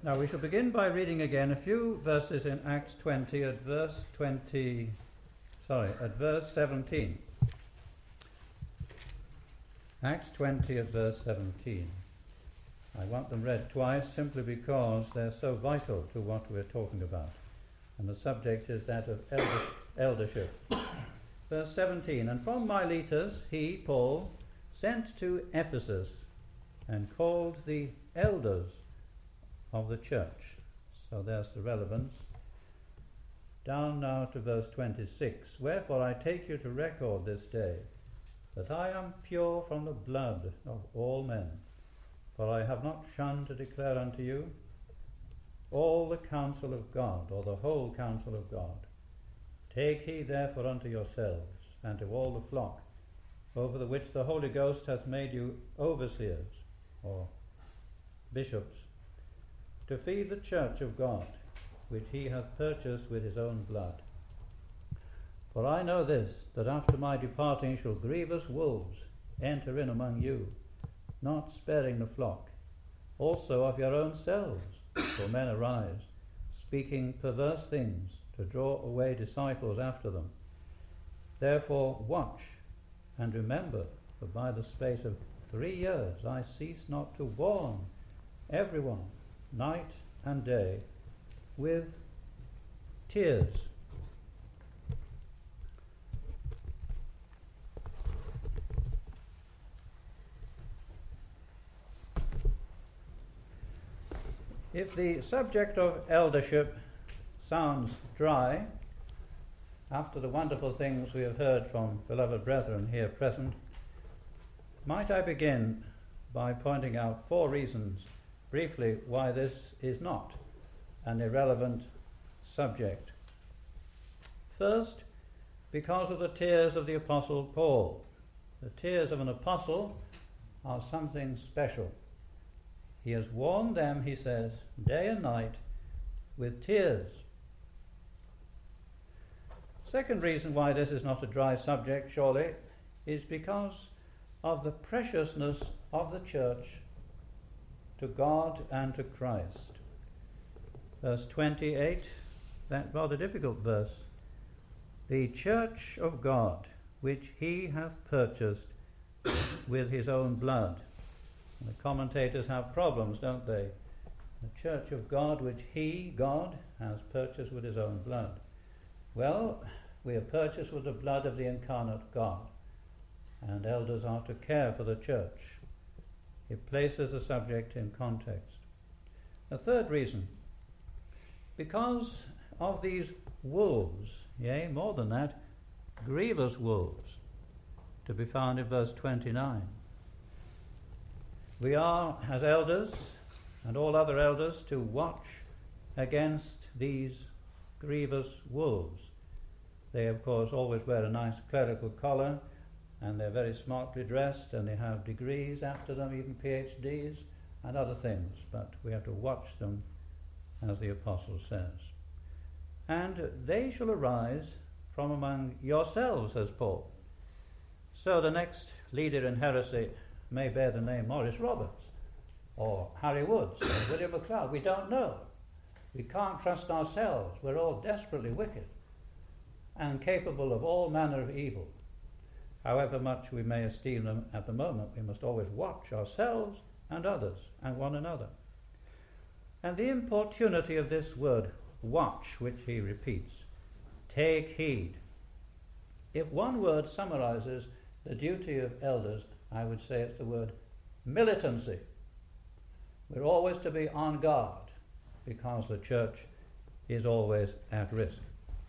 Now we shall begin by reading again a few verses in Acts 20 at verse 17. Acts 20 at verse 17. I want them read twice simply because they're so vital to what we're talking about. And the subject is that of eldership. Verse 17, and from Miletus he, Paul, sent to Ephesus and called the elders of the church. So there's the relevance. Down now to verse 26. Wherefore I take you to record this day that I am pure from the blood of all men, for I have not shunned to declare unto you all the counsel of God, or the whole counsel of God. Take heed therefore unto yourselves, and to all the flock, over the which the Holy Ghost hath made you overseers, or bishops, to feed the church of God, which he hath purchased with his own blood. For I know this, that after my departing shall grievous wolves enter in among you, not sparing the flock. Also of your own selves will men arise, speaking perverse things, to draw away disciples after them. Therefore watch, and remember, for by the space of 3 years I cease not to warn everyone, night and day, with tears. If the subject of eldership sounds dry, after the wonderful things we have heard from beloved brethren here present, might I begin by pointing out 4 reasons, briefly, why this is not an irrelevant subject. First, because of the tears of the Apostle Paul. The tears of an apostle are something special. He has warned them, he says, day and night with tears. Second reason why this is not a dry subject, surely, is because of the preciousness of the church to God and to Christ. Verse 28, that rather difficult verse. The church of God, which he hath purchased with his own blood. And the commentators have problems, don't they? The church of God, which he, God, has purchased with his own blood. Well, we are purchased with the blood of the incarnate God, and elders are to care for the church. It places the subject in context. A third reason, because of these wolves, yea, more than that, grievous wolves, to be found in verse 29. We are, as elders, and all other elders, to watch against these grievous wolves. They, of course, always wear a nice clerical collar, and they're very smartly dressed, and they have degrees after them, even PhDs and other things. But we have to watch them, as the apostle says. And they shall arise from among yourselves, says Paul. So the next leader in heresy may bear the name Maurice Roberts, or Harry Woods, or William MacLeod. We don't know. We can't trust ourselves. We're all desperately wicked and capable of all manner of evil. However much we may esteem them at the moment, we must always watch ourselves and others and one another. And the importunity of this word, watch, which he repeats, take heed. If one word summarizes the duty of elders, I would say it's the word militancy. We're always to be on guard because the church is always at risk.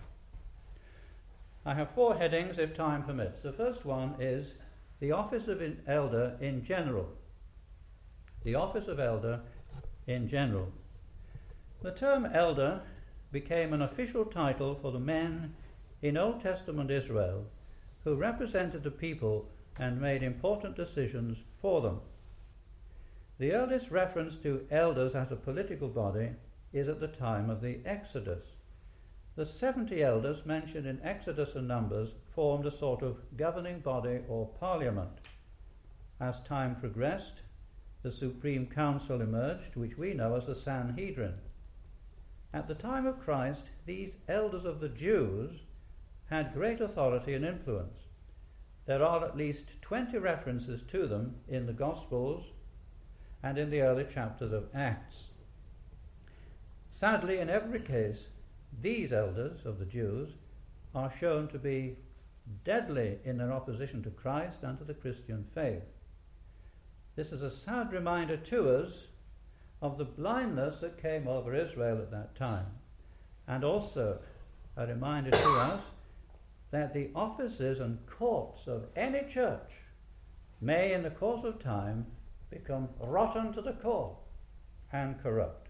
I have 4 headings if time permits. The first one is the office of an elder in general. The office of elder in general. The term elder became an official title for the men in Old Testament Israel who represented the people and made important decisions for them. The earliest reference to elders as a political body is at the time of the Exodus. The 70 elders mentioned in Exodus and Numbers formed a sort of governing body or parliament. As time progressed, the Supreme Council emerged, which we know as the Sanhedrin. At the time of Christ, these elders of the Jews had great authority and influence. There are at least 20 references to them in the Gospels and in the early chapters of Acts. Sadly, in every case, these elders of the Jews are shown to be deadly in their opposition to Christ and to the Christian faith. This is a sad reminder to us of the blindness that came over Israel at that time, and also a reminder to us that the offices and courts of any church may in the course of time become rotten to the core and corrupt.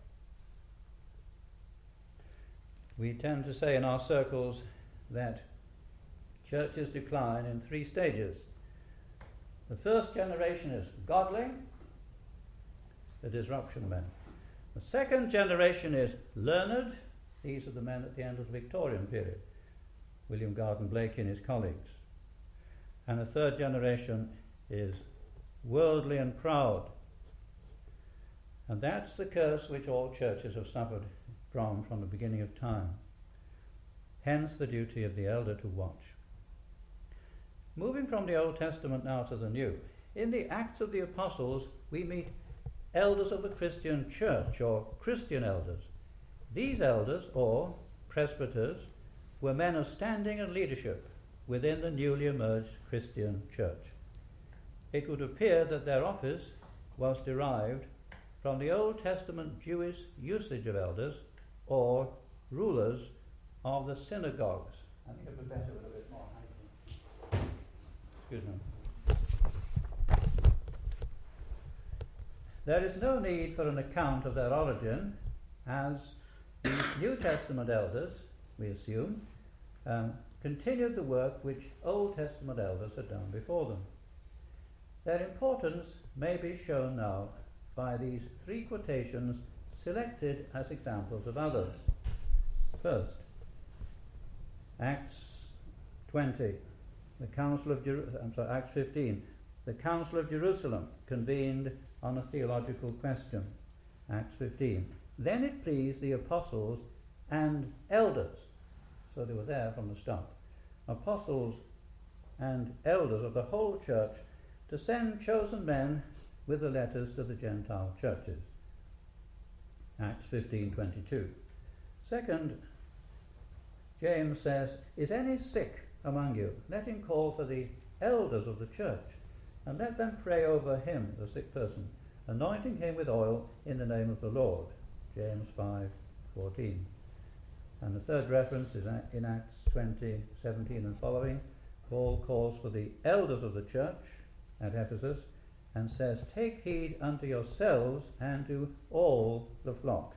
We tend to say in our circles that churches decline in 3 stages. The first generation is godly, the disruption men. The second generation is learned. These are the men at the end of the Victorian period, William Garden Blake and his colleagues. And the third generation is worldly and proud. And that's the curse which all churches have suffered from the beginning of time. Hence the duty of the elder to watch. Moving from the Old Testament now to the New. In the Acts of the Apostles, we meet elders of the Christian church, or Christian elders. These elders, or presbyters, were men of standing and leadership within the newly emerged Christian church. It would appear that their office was derived from the Old Testament Jewish usage of elders, or rulers of the synagogues. I think it would be better with a bit more. Excuse me. There is no need for an account of their origin, as the New Testament elders, we assume, continued the work which Old Testament elders had done before them. Their importance may be shown now by these 3 quotations selected as examples of others. First, Acts 20, Acts 15, the Council of Jerusalem convened on a theological question. Acts 15. Then it pleased the apostles and elders, so they were there from the start, apostles and elders of the whole church, to send chosen men with the letters to the Gentile churches. Acts 15:22. Second, James says, "Is any sick among you? Let him call for the elders of the church, and let them pray over him," the sick person, "anointing him with oil in the name of the Lord." James 5:14. And the third reference is in Acts 20:17 and following. Paul calls for the elders of the church at Ephesus and says, "Take heed unto yourselves and to all the flock."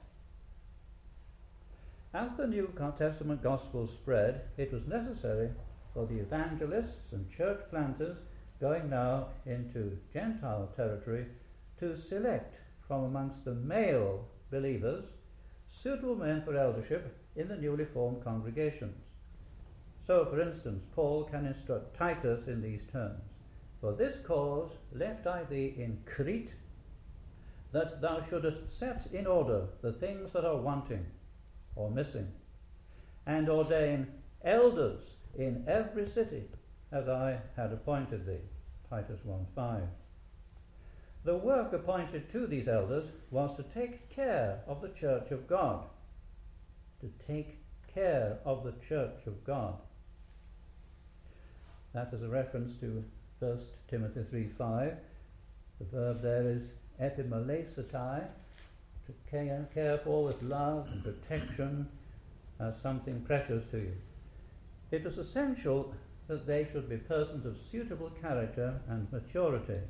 As the New Testament gospel spread, it was necessary for the evangelists and church planters going now into Gentile territory to select from amongst the male believers suitable men for eldership in the newly formed congregations. So, for instance, Paul can instruct Titus in these terms: "For this cause left I thee in Crete, that thou shouldest set in order the things that are wanting or missing, and ordain elders in every city, as I had appointed thee." Titus 1:5. The work appointed to these elders was to take care of the church of God. To take care of the church of God. That is a reference to 1 Timothy 3:5. The verb there is epimelesetai, to care for with love and protection as something precious to you. It was essential that they should be persons of suitable character and maturity.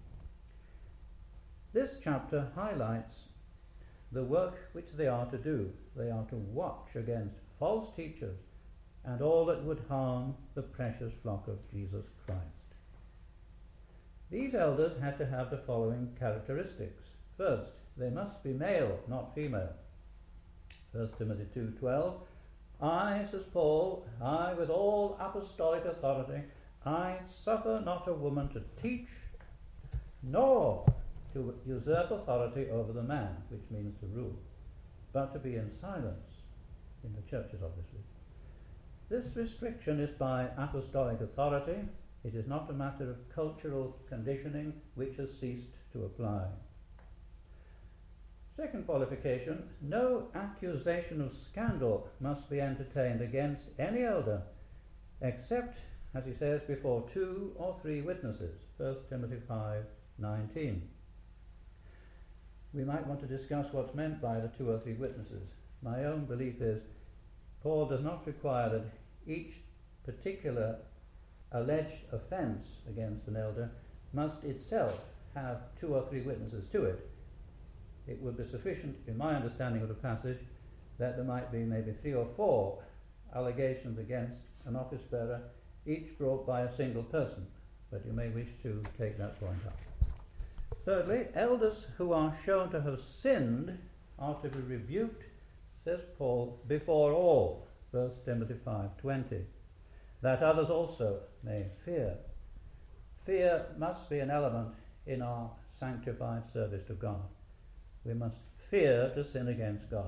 This chapter highlights the work which they are to do. They are to watch against false teachers and all that would harm the precious flock of Jesus Christ. These elders had to have the following characteristics. First, they must be male, not female. 1 Timothy 2:12, "I," says Paul, "I with all apostolic authority, I suffer not a woman to teach, nor to usurp authority over the man, which means to rule, but to be in silence in the churches, obviously. This restriction is by apostolic authority. It is not a matter of cultural conditioning which has ceased to apply. Second qualification, no accusation of scandal must be entertained against any elder except, as he says, before 2 or 3 witnesses, 1 Timothy 5:19. We might want to discuss what's meant by the 2 or 3 witnesses. My own belief is Paul does not require that each particular alleged offence against an elder must itself have 2 or 3 witnesses to it. It would be sufficient, in my understanding of the passage, that there might be maybe 3 or 4 allegations against an office bearer, each brought by a single person, but you may wish to take that point up. Thirdly, elders who are shown to have sinned are to be rebuked, says Paul, before all, 1 Timothy 5:20, that others also may fear. Fear must be an element in our sanctified service to God. We must fear to sin against God.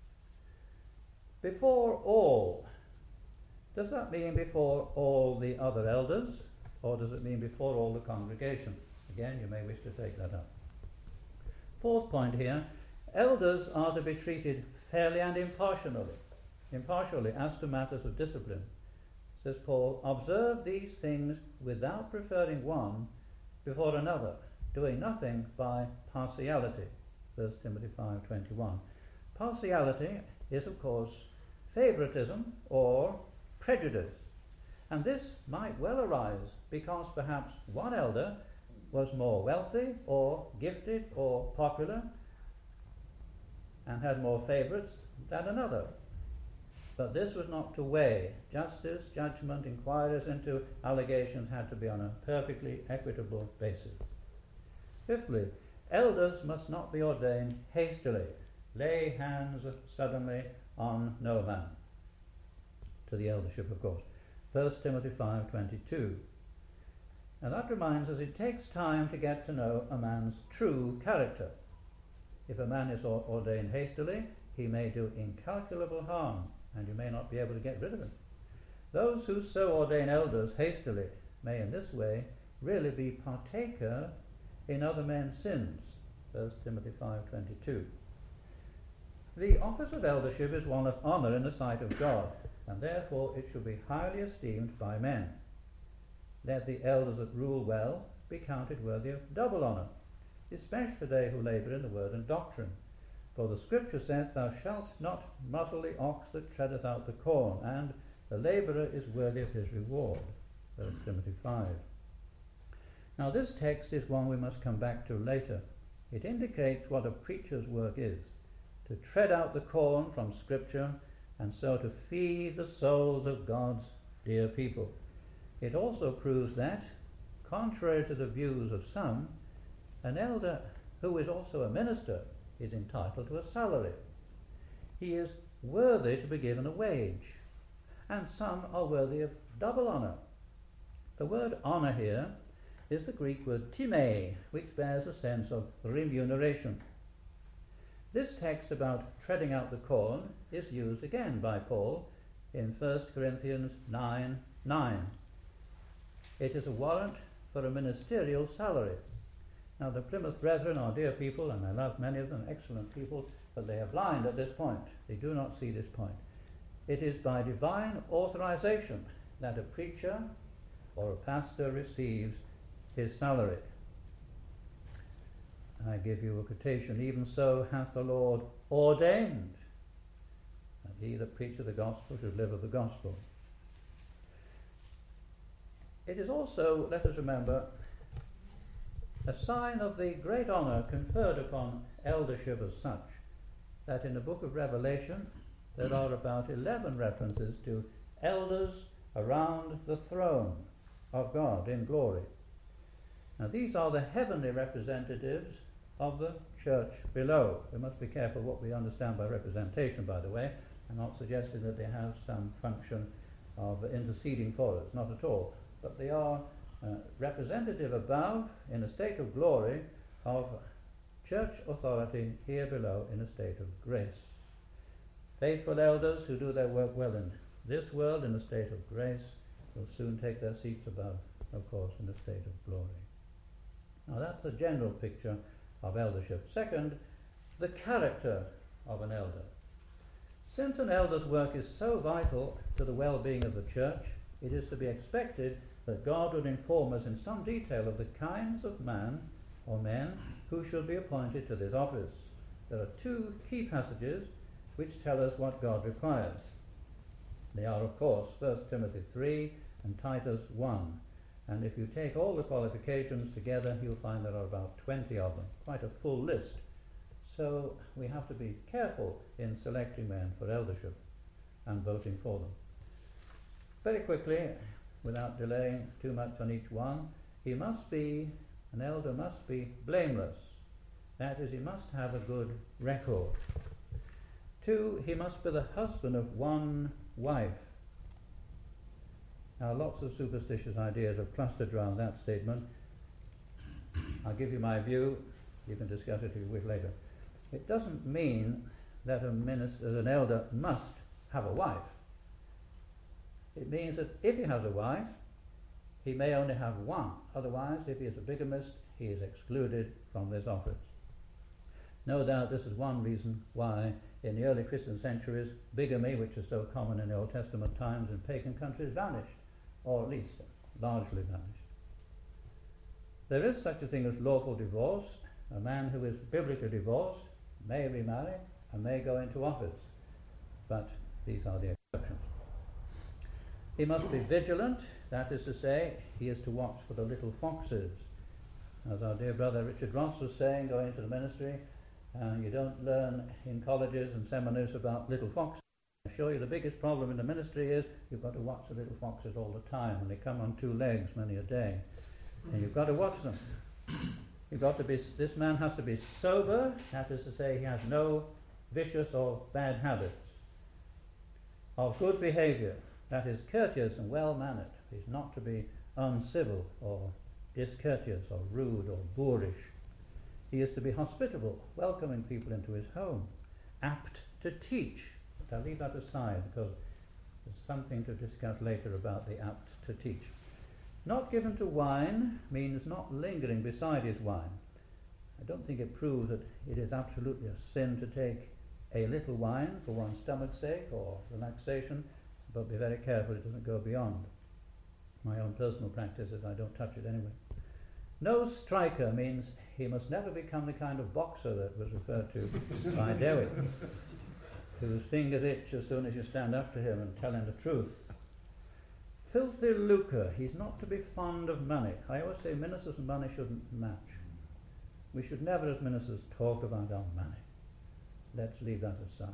Before all, does that mean before all the other elders, or does it mean before all the congregation? Again, you may wish to take that up. Fourth point here, elders are to be treated fairly and impartially as to matters of discipline. Says Paul, observe these things without preferring one before another, doing nothing by partiality. 1 Timothy 5:21. Partiality is, of course, favoritism or prejudice. And this might well arise because perhaps one elder was more wealthy or gifted or popular and had more favourites than another. But this was not to weigh. Justice, judgment, inquiries into allegations had to be on a perfectly equitable basis. Fifthly, elders must not be ordained hastily. Lay hands suddenly on no man. To the eldership, of course. 1 Timothy 5:22. Now that reminds us it takes time to get to know a man's true character. If a man is ordained hastily, he may do incalculable harm, and you may not be able to get rid of him. Those who so ordain elders hastily may in this way really be partaker in other men's sins. 1 Timothy 5:22. The office of eldership is one of honour in the sight of God, and therefore it should be highly esteemed by men. Let the elders that rule well be counted worthy of double honour, especially they who labour in the word and doctrine. For the Scripture says, thou shalt not muzzle the ox that treadeth out the corn, and the labourer is worthy of his reward. 1 Timothy 5. Now this text is one we must come back to later. It indicates what a preacher's work is, to tread out the corn from Scripture and so to feed the souls of God's dear people. It also proves that, contrary to the views of some, an elder who is also a minister is entitled to a salary. He is worthy to be given a wage, and some are worthy of double honour. The word honour here is the Greek word time, which bears a sense of remuneration. This text about treading out the corn is used again by Paul in 1 Corinthians 9:9. It is a warrant for a ministerial salary. Now the Plymouth Brethren are dear people, and I love many of them, excellent people, but they are blind at this point. They do not see this point. It is by divine authorization that a preacher or a pastor receives his salary. I give you a quotation, even so hath the Lord ordained that he that preacheth the gospel should live of the gospel. It is also, let us remember, a sign of the great honour conferred upon eldership as such, that in the book of Revelation there are about 11 references to elders around the throne of God in glory. Now these are the heavenly representatives of the church below. We must be careful what we understand by representation, by the way. I'm not suggesting that they have some function of interceding for us, not at all. But they are representative above, in a state of glory, of church authority here below in a state of grace. Faithful elders who do their work well in this world in a state of grace will soon take their seats above, of course, in a state of glory. Now that's a general picture of eldership. Second, the character of an elder. Since an elder's work is so vital to the well-being of the church, it is to be expected that God would inform us in some detail of the kinds of man or men who should be appointed to this office. There are two key passages which tell us what God requires. They are, of course, 1 Timothy 3 and Titus 1. And if you take all the qualifications together, you'll find there are about 20 of them, quite a full list. So we have to be careful in selecting men for eldership and voting for them. Very quickly, without delaying too much on each one, an elder must be blameless. That is, he must have a good record. 2, he must be the husband of one wife. Now, lots of superstitious ideas have clustered around that statement. I'll give you my view. You can discuss it if you wish later. It doesn't mean that an elder must have a wife. It means that if he has a wife, he may only have one. Otherwise, if he is a bigamist, he is excluded from this office. No doubt this is one reason why in the early Christian centuries bigamy, which is so common in the Old Testament times in pagan countries, vanished, or at least largely vanished. There is such a thing as lawful divorce. A man who is biblically divorced may remarry and may go into office, but these are the exceptions. He must be vigilant, that is to say, he is to watch for the little foxes. As our dear brother Richard Ross was saying, going into the ministry, you don't learn in colleges and seminaries about little foxes. I assure you the biggest problem in the ministry is you've got to watch the little foxes all the time, and they come on 2 legs many a day. And you've got to watch them. This man has to be sober, that is to say, he has no vicious or bad habits. Of good behavior, that is courteous and well-mannered. He's not to be uncivil or discourteous or rude or boorish. He is to be hospitable, welcoming people into his home, apt to teach. But I'll leave that aside because there's something to discuss later about the apt to teach. Not given to wine means not lingering beside his wine. I don't think it proves that it is absolutely a sin to take a little wine for one's stomach's sake or relaxation, but be very careful it doesn't go beyond. My own personal practice is I don't touch it anyway. No striker means he must never become the kind of boxer that was referred to by Dewitt, whose fingers itch as soon as you stand up to him and tell him the truth. Filthy lucre, he's not to be fond of money. I always say ministers and money shouldn't match. We should never as ministers talk about our money. Let's leave that aside.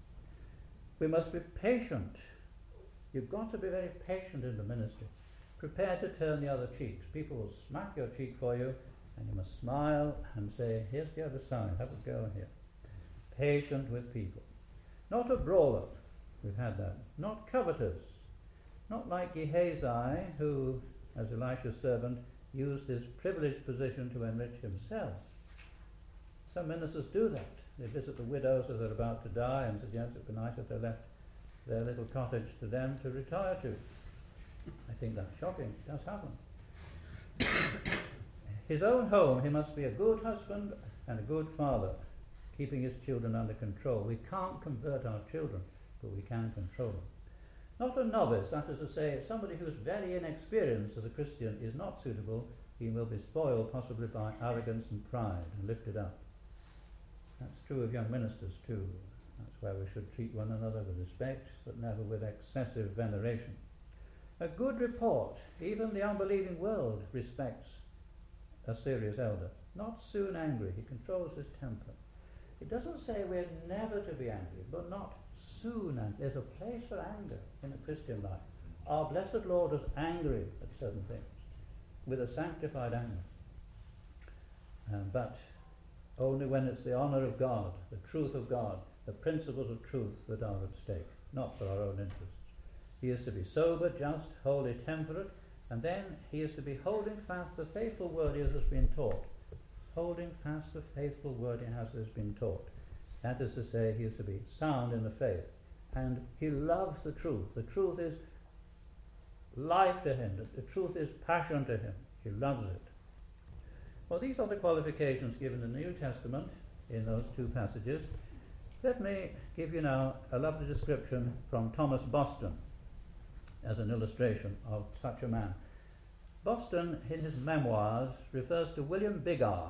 We must be patient. You've got to be very patient in the ministry. Prepared to turn the other cheeks. People will smack your cheek for you, and you must smile and say, here's the other side, have a go here. Patient with people. Not a brawler, we've had that. Not covetous. Not like Gehazi, who, as Elisha's servant, used his privileged position to enrich himself. Some ministers do that. They visit the widows as they're about to die and suggest it would be nice if they left their little cottage to them to retire to. I think that's shocking. It does happen. His own home, he must be a good husband and a good father, keeping his children under control. We can't convert our children, but we can control them. Not a novice, that is to say, if somebody who is very inexperienced as a Christian is not suitable, he will be spoiled possibly by arrogance and pride and lifted up. That's true of young ministers too. That's where we should treat one another with respect, but never with excessive veneration. A good report. Even the unbelieving world respects a serious elder. Not soon angry. He controls his temper. It doesn't say we're never to be angry, but not soon angry. There's a place for anger in a Christian life. Our blessed Lord was angry at certain things with a sanctified anger. But only when it's the honour of God, the truth of God, the principles of truth that are at stake, not for our own interests. He is to be sober, just, holy, temperate, and then he is to be holding fast the faithful word he has been taught. holding fast the faithful word he has been taught. That is to say, he is to be sound in the faith. And he loves the truth. The truth is life to him. The truth is passion to him. He loves it. Well, these are the qualifications given in the New Testament in those two passages. Let me give you now a lovely description from Thomas Boston as an illustration of such a man. Boston, in his memoirs, refers to William Biggar,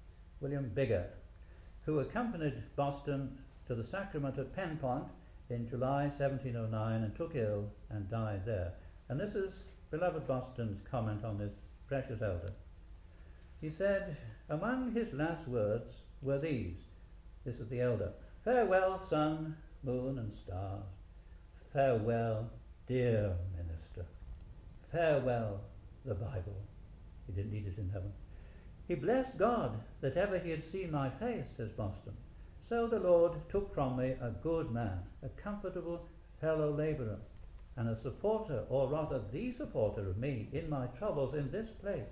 who accompanied Boston to the sacrament at Penpont in July 1709 and took ill and died there. And this is beloved Boston's comment on this precious elder. He said, among his last words were these, this is the elder, farewell sun, moon and stars, farewell dear minister, farewell the Bible. He didn't need it in heaven. He blessed God that ever he had seen my face, says Boston. So the Lord took from me a good man, a comfortable fellow labourer, and a supporter, or rather the supporter of me in my troubles in this place.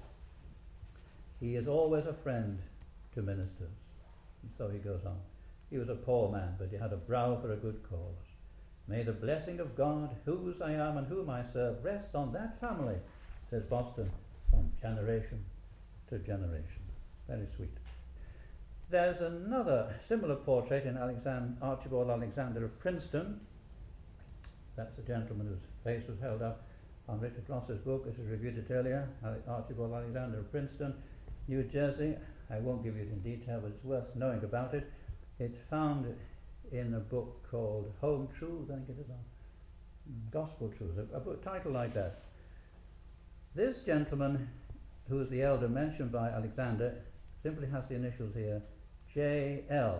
He is always a friend to ministers. And so he goes on. He was a poor man, but he had a brow for a good cause. May the blessing of God, whose I am and whom I serve, rest on that family, says Boston, from generation to generation. Very sweet. There's another similar portrait in Archibald Alexander of Princeton. That's the gentleman whose face was held up on Richard Ross's book, as we reviewed it earlier, Archibald Alexander of Princeton, New Jersey. I won't give you it in detail, but it's worth knowing about it. It's found in a book called Home Truths, I think it is, Gospel Truths, a book title like that. This gentleman, who is the elder mentioned by Alexander, simply has the initials here, J.L.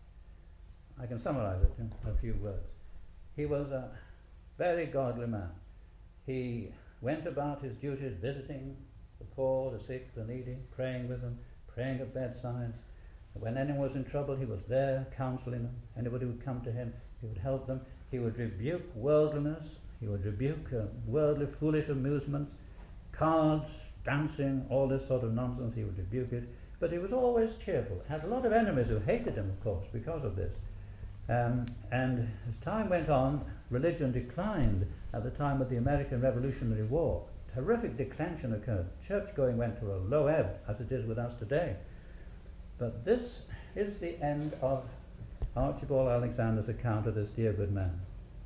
I can summarize it in a few words. He was a very godly man. He went about his duties visiting the poor, the sick, the needy, praying with them, praying at bedsides. When anyone was in trouble, he was there counseling them. Anybody would come to him, he would help them. He would rebuke worldliness. He would rebuke worldly, foolish amusements, cards, dancing, all this sort of nonsense. He would rebuke it. But he was always cheerful. Had a lot of enemies who hated him, of course, because of this. And as time went on, religion declined at the time of the American Revolutionary War. Terrific declension occurred. Church-going went to a low ebb, as it is with us today. But this is the end of Archibald Alexander's account of this dear good man.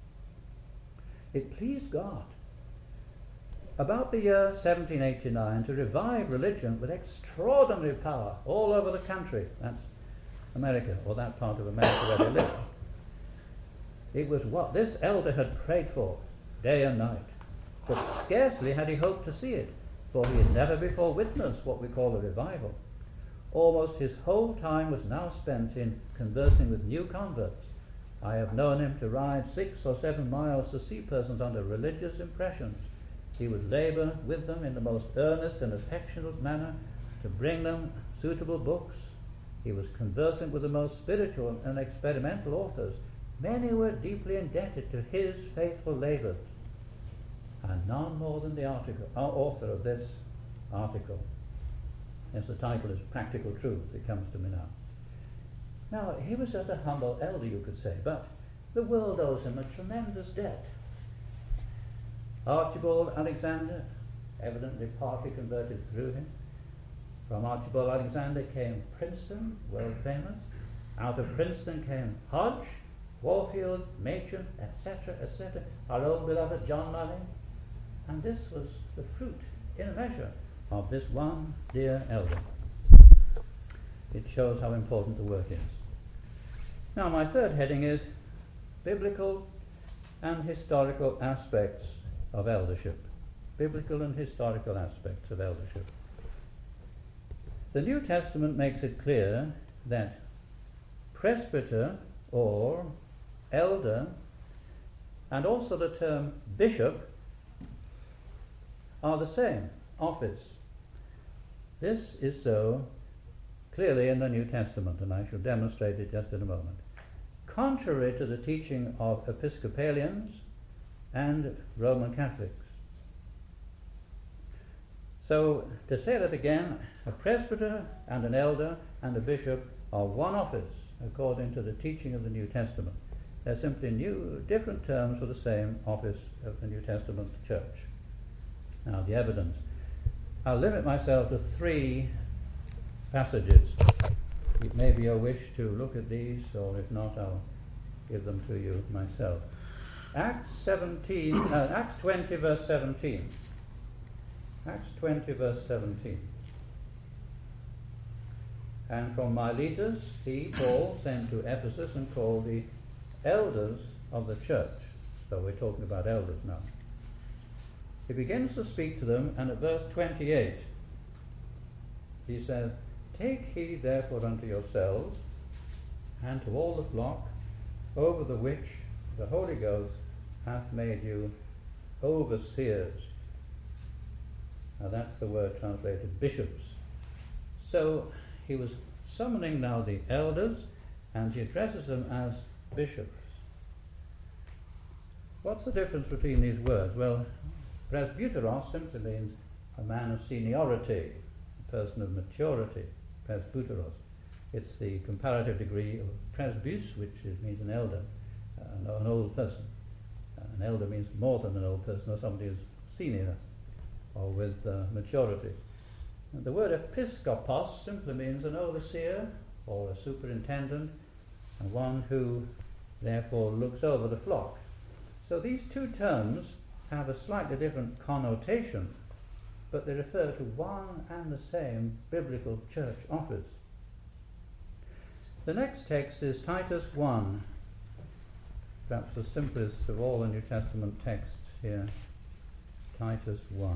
It pleased God about the year 1789 to revive religion with extraordinary power all over the country. That's America, or that part of America where they lived. It was what this elder had prayed for day and night. But scarcely had he hoped to see it, for he had never before witnessed what we call a revival. Almost his whole time was now spent in conversing with new converts. I have known him to ride 6 or 7 miles to see persons under religious impressions. He would labour with them in the most earnest and affectionate manner to bring them suitable books. He was conversant with the most spiritual and experimental authors. Many were deeply indebted to his faithful labours, and none more than the author of this article. Yes, the title is Practical Truths, it comes to me now. Now, he was just a humble elder, you could say, but the world owes him a tremendous debt. Archibald Alexander, evidently partly converted through him. From Archibald Alexander came Princeton, world famous. Out of Princeton came Hodge, Warfield, Machen, etc., etc., our own beloved John Mully. And this was the fruit, in a measure, of this one dear elder. It shows how important the work is. Now, my third heading is biblical and historical aspects of eldership. Biblical and historical aspects of eldership. The New Testament makes it clear that presbyter or elder, and also the term bishop, are the same office. This is so clearly in the New Testament, and I shall demonstrate it just in a moment. Contrary to the teaching of Episcopalians and Roman Catholics. So, to say that again, a presbyter and an elder and a bishop are one office according to the teaching of the New Testament. They're simply different terms for the same office of the New Testament church. Now, the evidence. I'll limit myself to 3 passages. It may be your wish to look at these, or if not, I'll give them to you myself. Acts 20, verse 17. Acts 20, verse 17. And from Miletus, he, Paul, sent to Ephesus and called the elders of the church. So we're talking about elders now. He begins to speak to them, and at verse 28, he says, Take heed therefore unto yourselves and to all the flock, over the which the Holy Ghost hath made you overseers. Now that's the word translated bishops. So he was summoning now the elders, and he addresses them as bishops. What's the difference between these words? Well, presbyteros simply means a man of seniority, a person of maturity, presbyteros. It's the comparative degree of presbys, which means an elder, an old person. An elder means more than an old person, or somebody who's senior or with maturity. And the word episkopos simply means an overseer or a superintendent, and one who therefore looks over the flock. So these 2 terms have a slightly different connotation, but they refer to one and the same biblical church office. The next text is Titus 1, perhaps the simplest of all the New Testament texts here. Titus 1.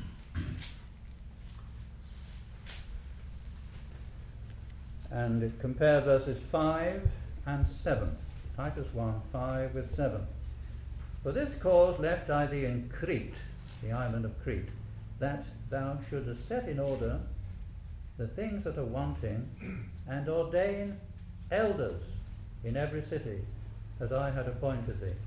And compare verses 5 and 7. Titus 1, 5 with 7. For this cause left I thee in Crete, the island of Crete, that thou shouldest set in order the things that are wanting, and ordain elders in every city, as I had appointed thee.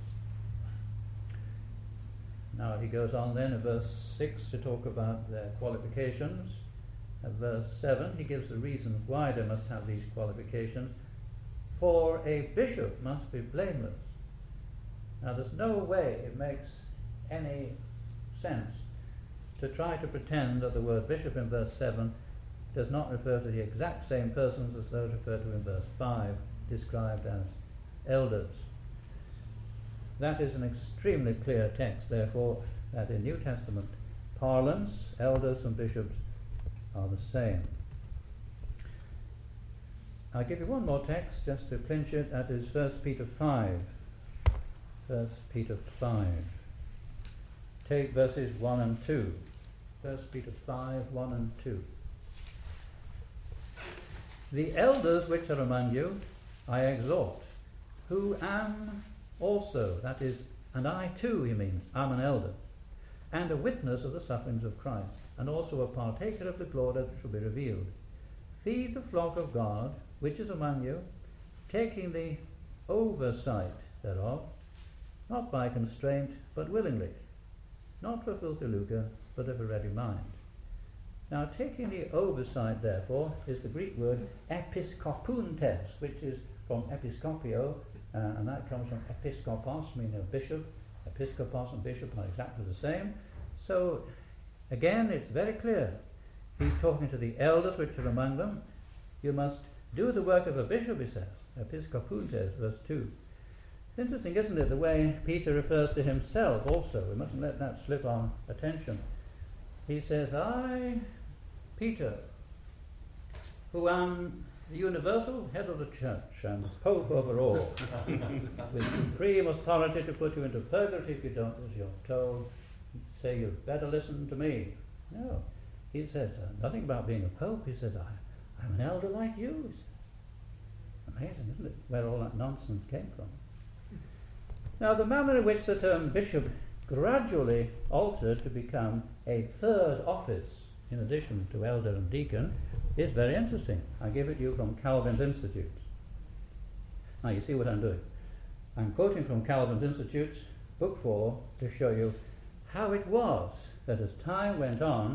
Now he goes on then in verse 6 to talk about their qualifications. At verse 7 he gives the reason why they must have these qualifications. For a bishop must be blameless. Now there's no way it makes any sense to try to pretend that the word bishop in verse 7 does not refer to the exact same persons as those referred to in verse 5, described as elders. That is an extremely clear text, therefore, that in New Testament parlance, elders and bishops are the same. I'll give you one more text just to clinch it. That is 1 Peter 5. 1 Peter 5. Take verses 1 and 2. 1 Peter 5, 1 and 2. The elders which are among you I exhort, who am also, that is, and I too, he means, am an elder, and a witness of the sufferings of Christ, and also a partaker of the glory that shall be revealed. Feed the flock of God, which is among you, taking the oversight thereof, not by constraint, but willingly, not for filthy lucre, but of a ready mind. Now, taking the oversight, therefore, is the Greek word episkopountes, which is from episkopio, and that comes from episkopos, meaning a bishop. Episkopos and bishop are exactly the same. So, again, it's very clear. He's talking to the elders which are among them. You must do the work of a bishop, he says. Episkopountes, verse 2. It's interesting, isn't it, the way Peter refers to himself also. We mustn't let that slip our attention. He says, I, Peter, who am the universal head of the church and pope over all, with supreme authority to put you into purgatory if you don't as you're told, say you'd better listen to me. No. He says nothing about being a pope. He said, I'm an elder like you. Amazing, isn't it, where all that nonsense came from? Now, the manner in which the term bishop gradually altered to become a third office in addition to elder and deacon is very interesting. I give it to you from Calvin's Institutes. Now, you see what I'm doing. I'm quoting from Calvin's Institutes, Book 4, to show you how it was that as time went on,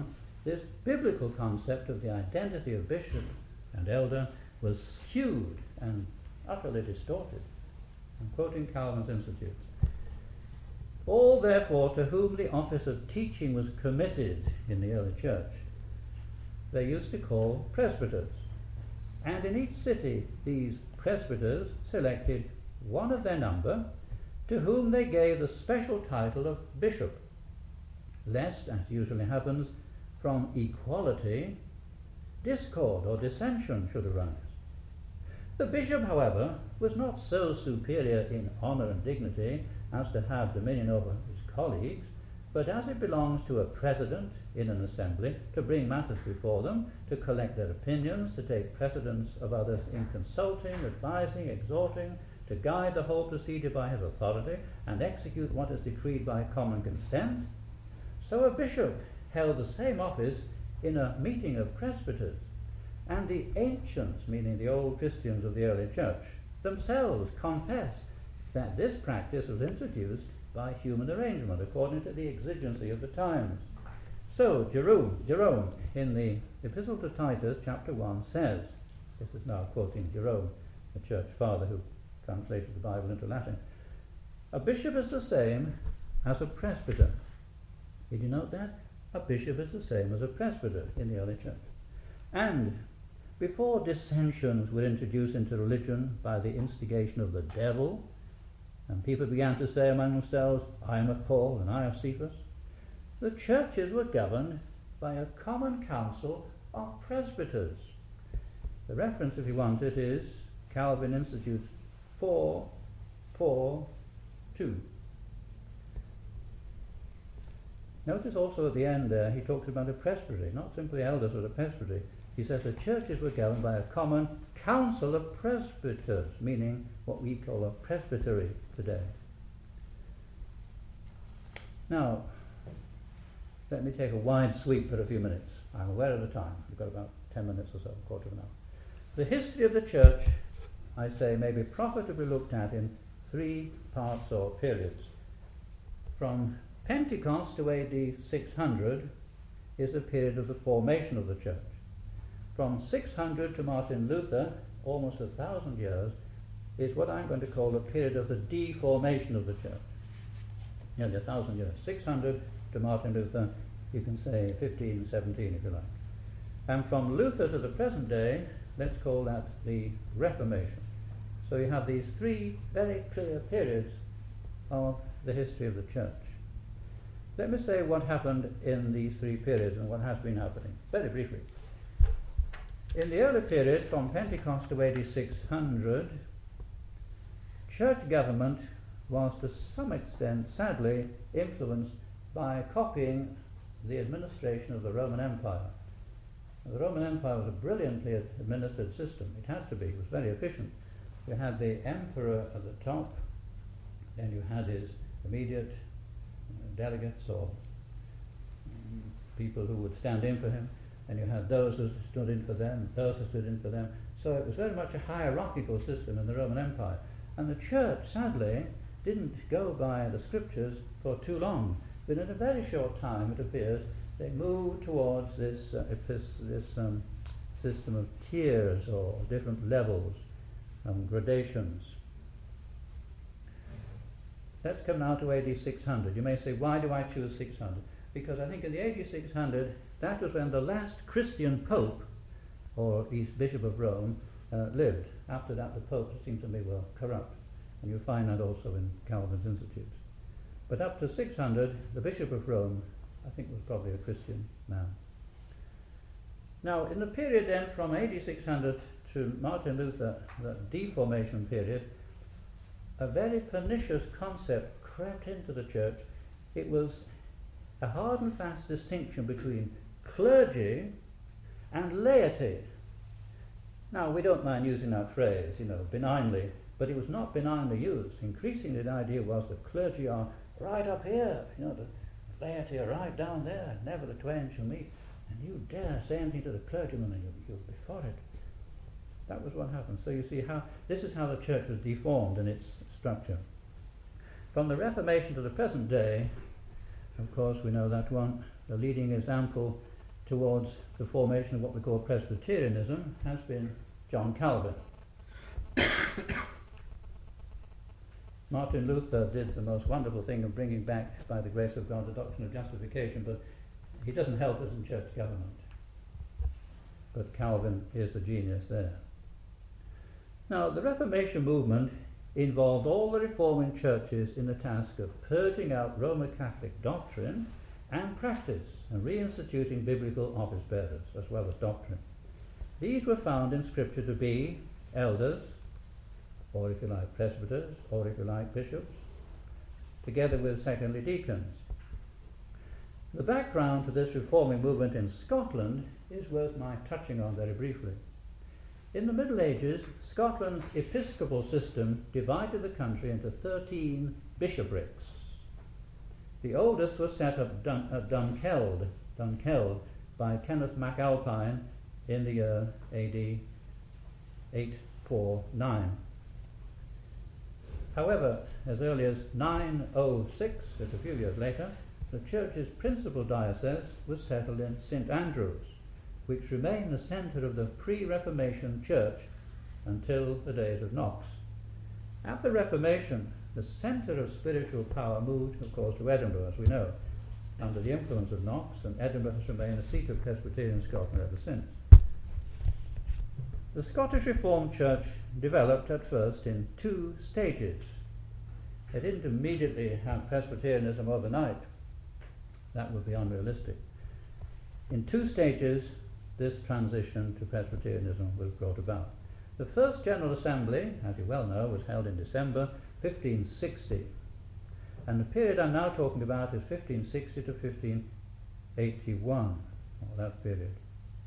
this biblical concept of the identity of bishop and elder was skewed and utterly distorted. I'm quoting Calvin's Institute. All, therefore, to whom the office of teaching was committed in the early church, they used to call presbyters. And in each city, these presbyters selected one of their number, to whom they gave the special title of bishop, lest, as usually happens, from equality, discord or dissension should arise. The bishop, however, was not so superior in honour and dignity as to have dominion over his colleagues, but as it belongs to a president in an assembly to bring matters before them, to collect their opinions, to take precedence of others in consulting, advising, exhorting, to guide the whole procedure by his authority, and execute what is decreed by common consent, so a bishop held the same office in a meeting of presbyters. And the ancients, meaning the old Christians of the early church, themselves confess that this practice was introduced by human arrangement according to the exigency of the times. So Jerome in the Epistle to Titus chapter 1 says, this is now quoting Jerome, the church father who translated the Bible into Latin, a bishop is the same as a presbyter. Did you note that? A bishop is the same as a presbyter in the early church. And before dissensions were introduced into religion by the instigation of the devil, and people began to say among themselves, I am of Paul and I of Cephas, the churches were governed by a common council of presbyters. The reference, if you want it, is Calvin Institute 4:4-2. Notice also at the end there he talks about a presbytery, not simply elders but a presbytery. He says the churches were governed by a common council of presbyters, meaning what we call a presbytery today. Now, let me take a wide sweep for a few minutes. I'm aware of the time. We've got about 10 minutes or so, a quarter of an hour. The history of the church, I say, may be profitably looked at in 3 parts or periods. From Pentecost to AD 600 is the period of the formation of the church. From 600 to Martin Luther, almost 1,000 years, is what I'm going to call the period of the deformation of the church. Nearly 1,000 years. 600 to Martin Luther, you can say 15, 17 if you like. And from Luther to the present day, let's call that the Reformation. So you have these 3 very clear periods of the history of the church. Let me say what happened in these 3 periods and what has been happening, very briefly. In the early period, from Pentecost to AD 600, church government was to some extent, sadly, influenced by copying the administration of the Roman Empire. The Roman Empire was a brilliantly administered system. It had to be. It was very efficient. You had the emperor at the top, then you had his immediate delegates or people who would stand in for him, and you had those who stood in for them, those who stood in for them. So it was very much a hierarchical system in the Roman Empire. And the church, sadly, didn't go by the scriptures for too long. But in a very short time, it appears, they moved towards this system of tiers or different levels, gradations. Let's come now to AD 600. You may say, why do I choose 600? Because I think in the AD 600, that was when the last Christian pope, or at least Bishop of Rome, lived. After that, the popes, it seems to me, were corrupt. And you find that also in Calvin's Institutes. But up to 600, the Bishop of Rome, I think, was probably a Christian man. Now, in the period then from AD 600 to Martin Luther, the deformation period, a very pernicious concept crept into the church. It was a hard and fast distinction between clergy and laity. Now, we don't mind using that phrase, benignly, but it was not benignly used. Increasingly, the idea was the clergy are right up here, the laity are right down there, never the twain shall meet, and you dare say anything to the clergyman and you'll be for it. That was what happened. So you see this is how the church was deformed in its structure. From the Reformation to the present day, of course we know that one, the leading example towards the formation of what we call Presbyterianism has been John Calvin. Martin Luther did the most wonderful thing of bringing back, by the grace of God, the doctrine of justification, but he doesn't help us in church government. But Calvin is the genius there. Now, the Reformation movement involved all the reforming churches in the task of purging out Roman Catholic doctrine and practice and reinstituting biblical office bearers as well as doctrine. These were found in Scripture to be elders, or if you like presbyters, or if you like bishops, together with secondly deacons. The background to this reforming movement in Scotland is worth my touching on very briefly. In the Middle Ages, Scotland's episcopal system divided the country into 13 bishoprics. The oldest was set up at Dunkeld by Kenneth MacAlpine in the year AD 849. However, as early as 906, just a few years later, the church's principal diocese was settled in St Andrews, which remained the centre of the pre-Reformation church until the days of Knox. At the Reformation, the centre of spiritual power moved, of course, to Edinburgh, as we know, under the influence of Knox, and Edinburgh has remained the seat of Presbyterian Scotland ever since. The Scottish Reformed Church developed at first in 2 stages. They didn't immediately have Presbyterianism overnight. That would be unrealistic. In 2 stages, this transition to Presbyterianism was brought about. The first General Assembly, as you well know, was held in December 1560. And the period I'm now talking about is 1560 to 1581, that period.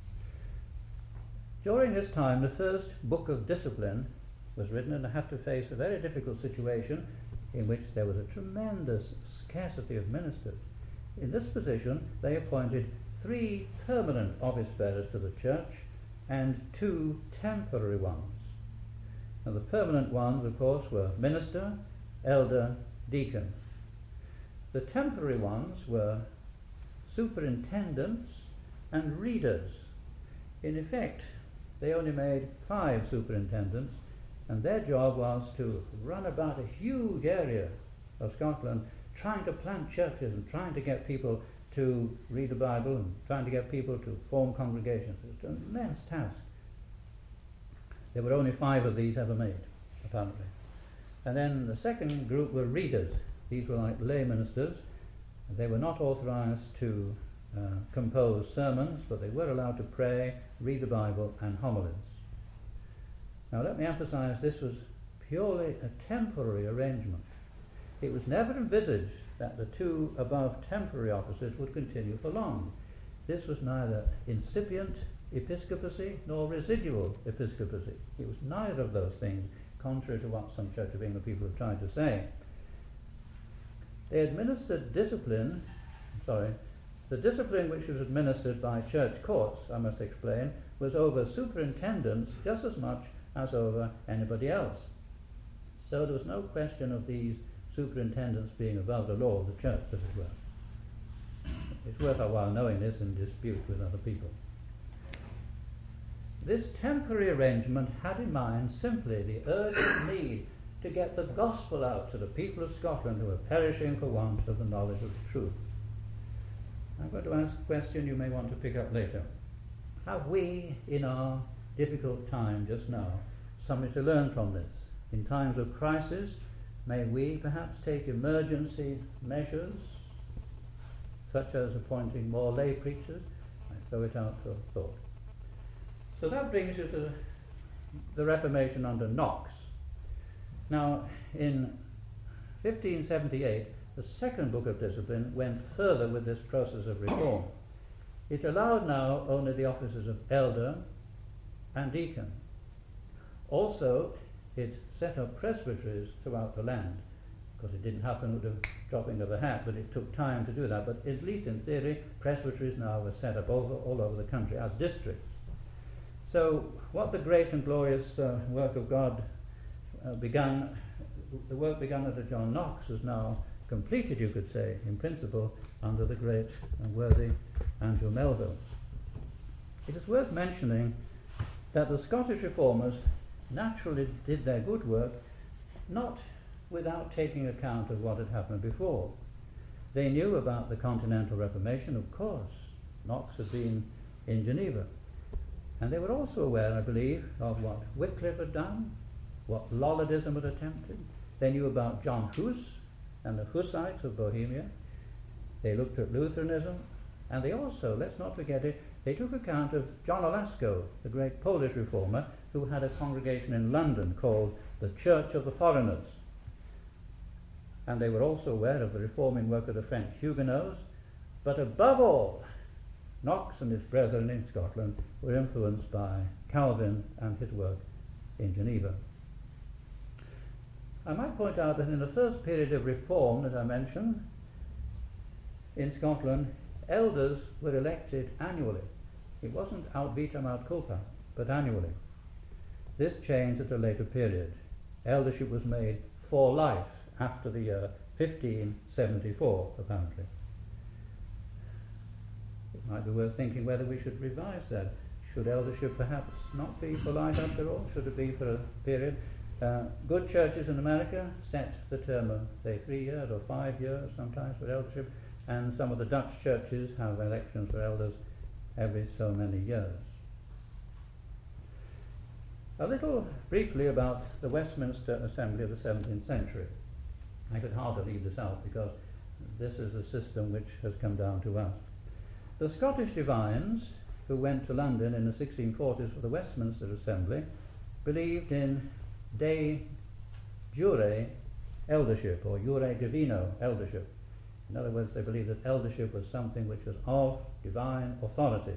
During this time, the first book of discipline was written, and I had to face a very difficult situation in which there was a tremendous scarcity of ministers. In this position, they appointed 3 permanent office bearers to the church and 2 temporary ones. Now, the permanent ones, of course, were minister, elder, deacon. The temporary ones were superintendents and readers. In effect, they only made 5 superintendents, and their job was to run about a huge area of Scotland trying to plant churches and trying to get people to read the Bible and trying to get people to form congregations. It's an immense task. There were only 5 of these ever made, apparently. And then the second group were readers. These were like lay ministers. They were not authorized to compose sermons, but they were allowed to pray, read the Bible, and homilies. Now let me emphasize, this was purely a temporary arrangement. It was never envisaged that the 2 above temporary offices would continue for long. This was neither incipient episcopacy nor residual episcopacy. It was neither of those things, contrary to what some Church of England people have tried to say. They administered discipline, the discipline which was administered by church courts, I must explain, was over superintendents just as much as over anybody else. So there was no question of these superintendents being above the law of the church, as it were. It's worth our while knowing this in dispute with other people. This temporary arrangement had in mind simply the urgent need to get the gospel out to the people of Scotland who were perishing for want of the knowledge of the truth. I'm going to ask a question you may want to pick up later. Have we, in our difficult time just now, something to learn from this? In times of crisis, may we perhaps take emergency measures, such as appointing more lay preachers? I throw it out for thought. So that brings you to the Reformation under Knox. Now, in 1578, the second book of discipline went further with this process of reform. It allowed now only the offices of elder and deacon. Also, it set up presbyteries throughout the land. Of course, it didn't happen with the dropping of a hat, but it took time to do that. But at least in theory, presbyteries now were set up all over the country as districts. So what the great and glorious work of God began, the work begun under John Knox was now completed, you could say, in principle, under the great and worthy Andrew Melville. It is worth mentioning that the Scottish reformers naturally did their good work not without taking account of what had happened before. They knew about the Continental Reformation, of course. Knox had been in Geneva. And they were also aware, I believe, of what Wycliffe had done, what Lollardism had attempted. They knew about John Hus and the Hussites of Bohemia. They looked at Lutheranism, and they also, let's not forget it, they took account of John Olasko, the great Polish reformer, who had a congregation in London called the Church of the Foreigners. And they were also aware of the reforming work of the French Huguenots, but above all, Knox and his brethren in Scotland were influenced by Calvin and his work in Geneva. I might point out that in the first period of reform that I mentioned, in Scotland, elders were elected annually. It wasn't aut vitam aut culpa, but annually. This changed at a later period. Eldership was made for life after the year 1574, apparently. It might be worth thinking whether we should revise that. Should eldership perhaps not be for life after all? Should it be for a period? Good churches in America set the term of, say, 3 years or 5 years sometimes for eldership, and some of the Dutch churches have elections for elders every so many years. A little briefly about the Westminster Assembly of the 17th century. I could hardly leave this out because this is a system which has come down to us. The Scottish divines who went to London in the 1640s for the Westminster Assembly believed in de jure eldership, or jure divino eldership. In other words, they believed that eldership was something which was of divine authority.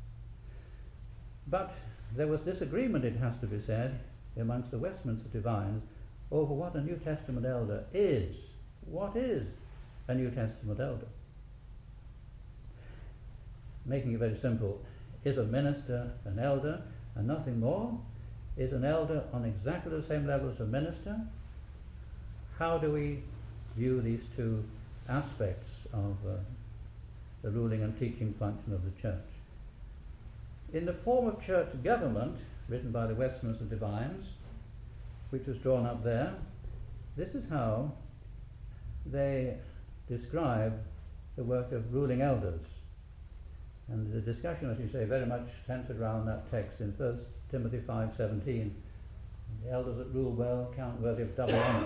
But there was disagreement, it has to be said, amongst the Westminster divines over what a New Testament elder is. What is a New Testament elder? Making it very simple, is a minister an elder and nothing more? Is an elder on exactly the same level as a minister? How do we view these two aspects of the ruling and teaching function of the church? In the form of church government, written by the Westminster divines, which was drawn up there, this is how they describe the work of ruling elders. And the discussion, as you say, very much centered around that text in 1 Timothy 5:17. The elders that rule well count worthy of double honour.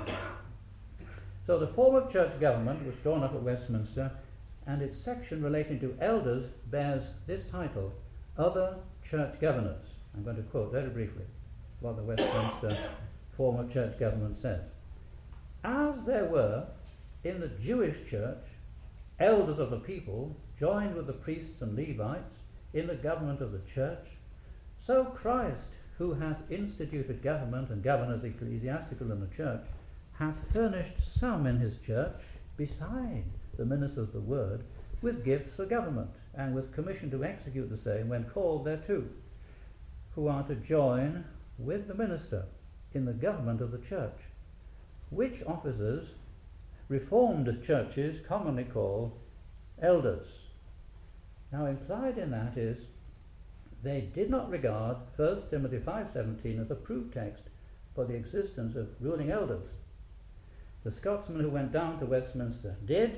So the form of church government was drawn up at Westminster, and its section relating to elders bears this title, Other Church Governors. I'm going to quote very briefly what the Westminster form of church government says. As there were in the Jewish church elders of the people joined with the priests and Levites in the government of the church, so Christ, who hath instituted government and governors ecclesiastical in the church, hath furnished some in his church, beside the ministers of the word, with gifts for government, and with commission to execute the same when called thereto, who are to join with the minister in the government of the church, which officers Reformed churches commonly call elders. Now implied in that is they did not regard 1 Timothy 5:17 as a proof text for the existence of ruling elders. The Scotsmen who went down to Westminster did,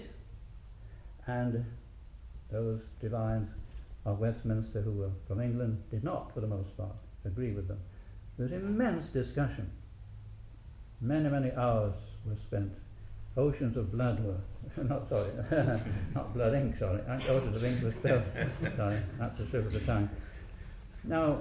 and those divines of Westminster who were from England did not, for the most part, agree with them. There was immense discussion. Many hours were spent. Oceans of blood were, not blood ink, oceans of ink were spilled. Sorry, that's a slip of the tongue. Now,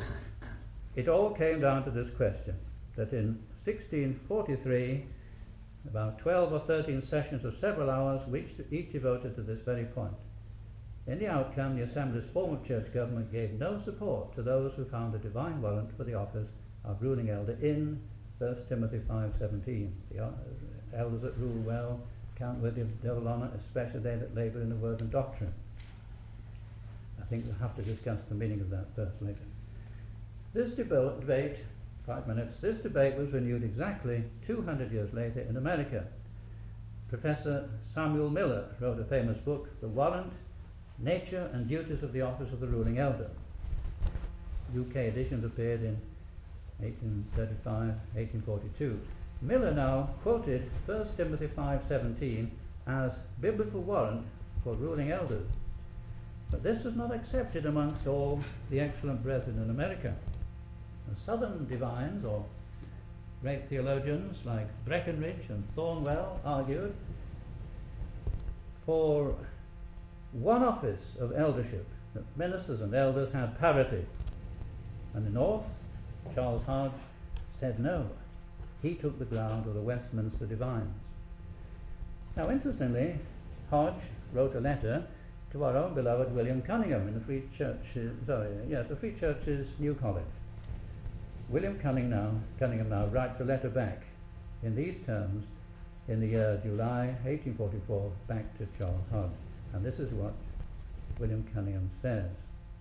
it all came down to this question, that in 1643, about 12 or 13 sessions of several hours, each devoted to this very point. In the outcome, the Assembly's form of church government gave no support to those who found a divine warrant for the office of ruling elder in 1 Timothy 5:17. The elders that rule well count worthy of double honour, especially they that labour in the word and doctrine. I think we'll have to discuss the meaning of that verse later. This debate, 5 minutes, this debate was renewed exactly 200 years later in America. Professor Samuel Miller wrote a famous book, The Warrant, Nature and Duties of the Office of the Ruling Elder. UK editions appeared in 1835, 1842. Miller now quoted 1 Timothy 5:17 as biblical warrant for ruling elders. But this was not accepted amongst all the excellent brethren in America. The southern divines, or great theologians like Breckenridge and Thornwell, argued for one office of eldership, that ministers and elders had parity. And the North, Charles Hodge, said no. He took the ground of the Westminster divines. Now, interestingly, Hodge wrote a letter to our own beloved William Cunningham in the Free Church's New College. William Cunningham now writes a letter back in these terms in the year July 1844 back to Charles Hodge. And this is what William Cunningham says.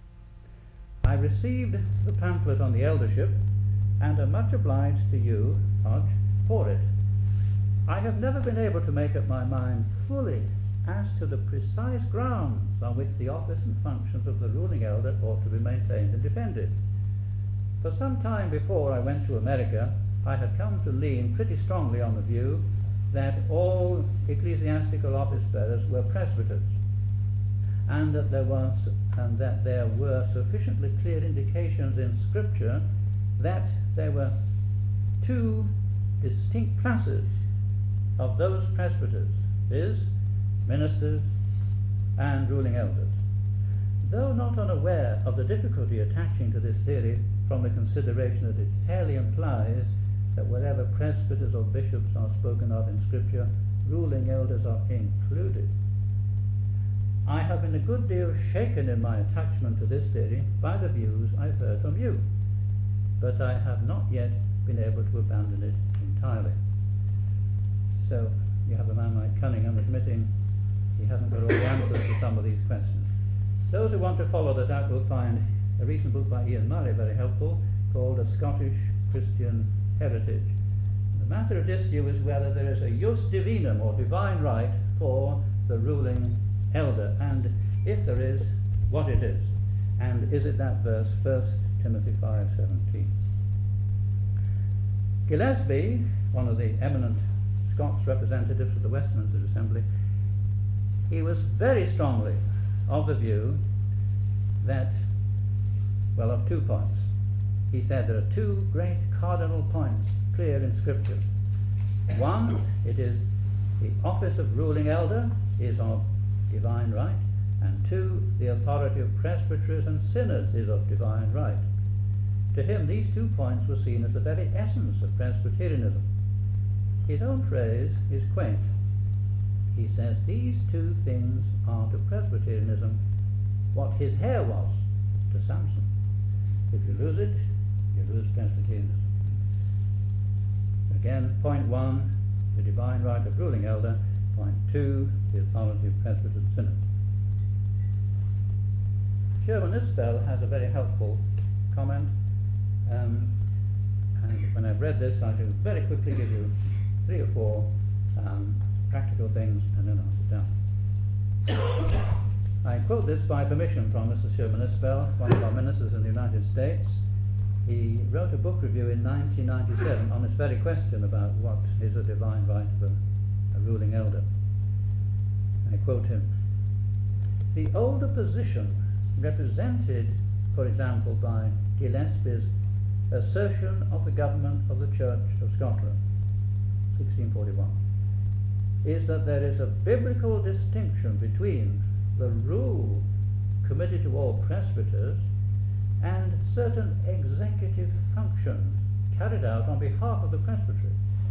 I received the pamphlet on the eldership and am much obliged to you, Hodge, for it. I have never been able to make up my mind fully as to the precise grounds on which the office and functions of the ruling elder ought to be maintained and defended. For some time before I went to America, I had come to lean pretty strongly on the view that all ecclesiastical office bearers were presbyters, and that there were sufficiently clear indications in Scripture that there were two distinct classes of those presbyters, viz., ministers and ruling elders. Though not unaware of the difficulty attaching to this theory from the consideration that it fairly implies that wherever presbyters or bishops are spoken of in Scripture, ruling elders are included, I have been a good deal shaken in my attachment to this theory by the views I've heard from you, but I have not yet been able to abandon it entirely. So you have a man like Cunningham admitting he hasn't got all the answers to some of these questions. Those who want to follow that out will find a recent book by Ian Murray very helpful, called A Scottish Christian Heritage. The matter at issue is whether there is a jus divinum, or divine right, for the ruling elder, and if there is, what it is, and is it that verse, 1 Timothy 5:17. Gillespie, one of the eminent Scots representatives of the Westminster Assembly, he was very strongly of the view that, well, of 2 points. He said there are 2 great cardinal points clear in Scripture. One, it is the office of ruling elder is of divine right, and 2, the authority of presbyteries and synods is of divine right. To him, these 2 points were seen as the very essence of Presbyterianism. His own phrase is quaint. He says these 2 things are to Presbyterianism what his hair was to Samson. If you lose it, you lose Presbyterianism. Again, point 1, the divine right of ruling elder. Point 2, the authority of presbytery and synod. Sherman Isbell has a very helpful comment, and when I've read this, I shall very quickly give you 3 or 4 practical things, and then I'll sit down. I quote this by permission from Mr. Sherman Isbell, one of our ministers in the United States. He wrote a book review in 1997 on this very question about what is a divine right of a ruling elder. I quote him: "The older position represented, for example, by Gillespie's assertion of the government of the Church of Scotland, 1641, is that there is a biblical distinction between the rule committed to all presbyters and certain executive functions carried out on behalf of the presbytery.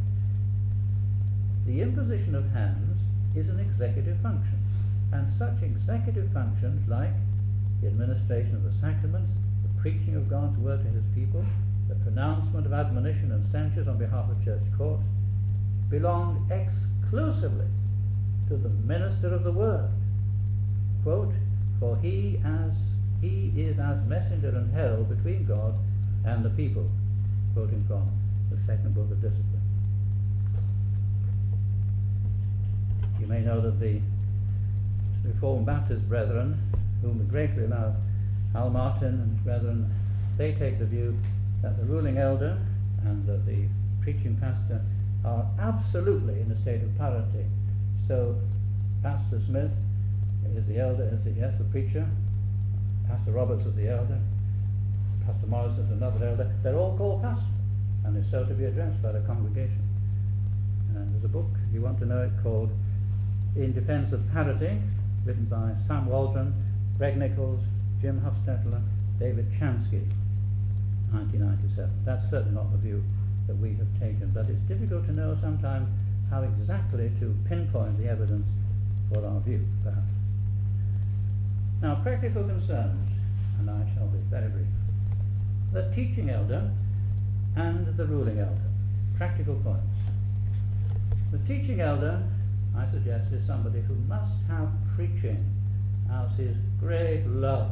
The imposition of hands is an executive function, and such executive functions, like the administration of the sacraments, the preaching of God's word to his people, the pronouncement of admonition and censures on behalf of church courts, belong exclusively to the minister of the word. Quote, for he is as messenger and herald between God and the people," quoting from the second book of Discipline. You may know that the Reformed Baptist brethren, whom we greatly love, Hal Martin and his brethren, they take the view that the ruling elder and that the preaching pastor are absolutely in a state of parity. So Pastor Smith is the elder, the preacher. Pastor Roberts is the elder. Pastor Morris is another elder. They're all called pastor, and is so to be addressed by the congregation. And there's a book, if you want to know it, called In Defense of Parity, written by Sam Waldron, Greg Nichols, Jim Hofstetler, David Chansky, 1997. That's certainly not the view that we have taken, but it's difficult to know sometimes how exactly to pinpoint the evidence for our view, perhaps. Now, practical concerns, and I shall be very brief. The teaching elder and the ruling elder. Practical points. The teaching elder, I suggest, is somebody who must have preaching as his great love.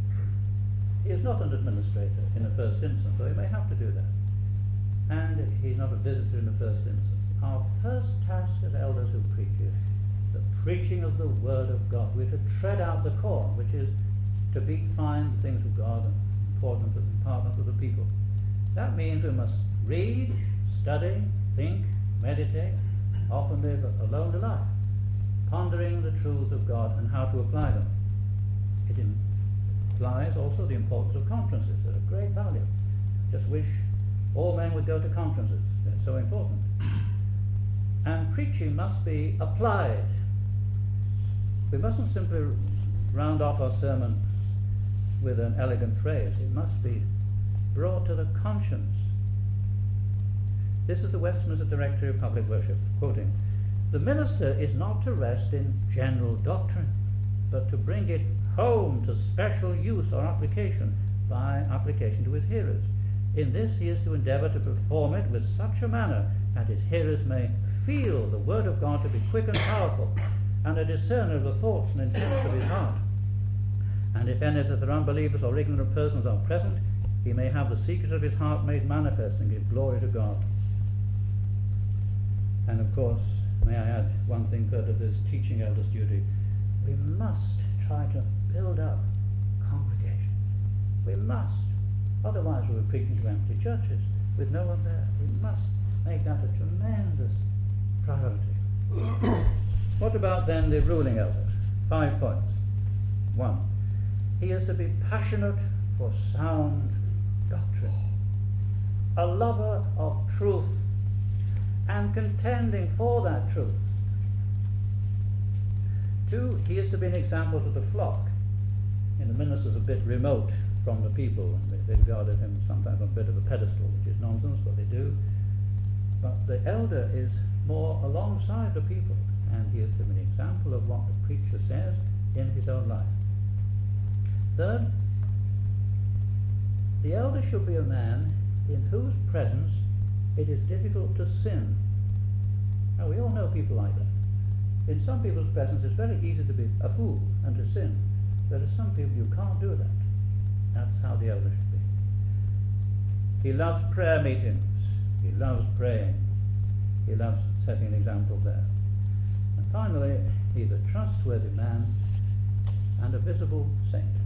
He is not an administrator in the first instance, though he may have to do that. And he's not a visitor in the first instance. Our first task as elders who preach is the preaching of the Word of God. We're to tread out the corn, which is to be fine things of God and important and important to the people. That means we must read, study, think, meditate, often live a lonely life, pondering the truths of God and how to apply them. It implies also the importance of conferences. They're of great value. Just wish all men would go to conferences. They're so important. And preaching must be applied. We mustn't simply round off our sermon with an elegant phrase. It must be brought to the conscience. This is the Westminster Directory of Public Worship, quoting, "The minister is not to rest in general doctrine, but to bring it home to special use or application by application to his hearers. In this he is to endeavour to perform it with such a manner that his hearers may feel the word of God to be quick and powerful, and a discerner of the thoughts and intents of his heart. And if any of the unbelievers or ignorant persons are present, he may have the secrets of his heart made manifest and give glory to God." And of course, may I add one thing further to this teaching elder's duty. We must try to build up congregations. We must. Otherwise we'll be preaching to empty churches with no one there. We must make that a tremendous priority. What about then the ruling elders? 5 points. 1. He is to be passionate for sound doctrine, a lover of truth, and contending for that truth. 2, he is to be an example to the flock. And the minister's a bit remote from the people, and they regarded him sometimes on a bit of a pedestal, which is nonsense, but they do. But the elder is more alongside the people, and he is to be an example of what the preacher says in his own life. 3rd, the elder should be a man in whose presence it is difficult to sin. Now, we all know people like that. In some people's presence it's very easy to be a fool and to sin. There are some people you can't do that. That's how the elder should be. He loves prayer meetings. He loves praying. He loves setting an example there. And finally, he's a trustworthy man and a visible saint.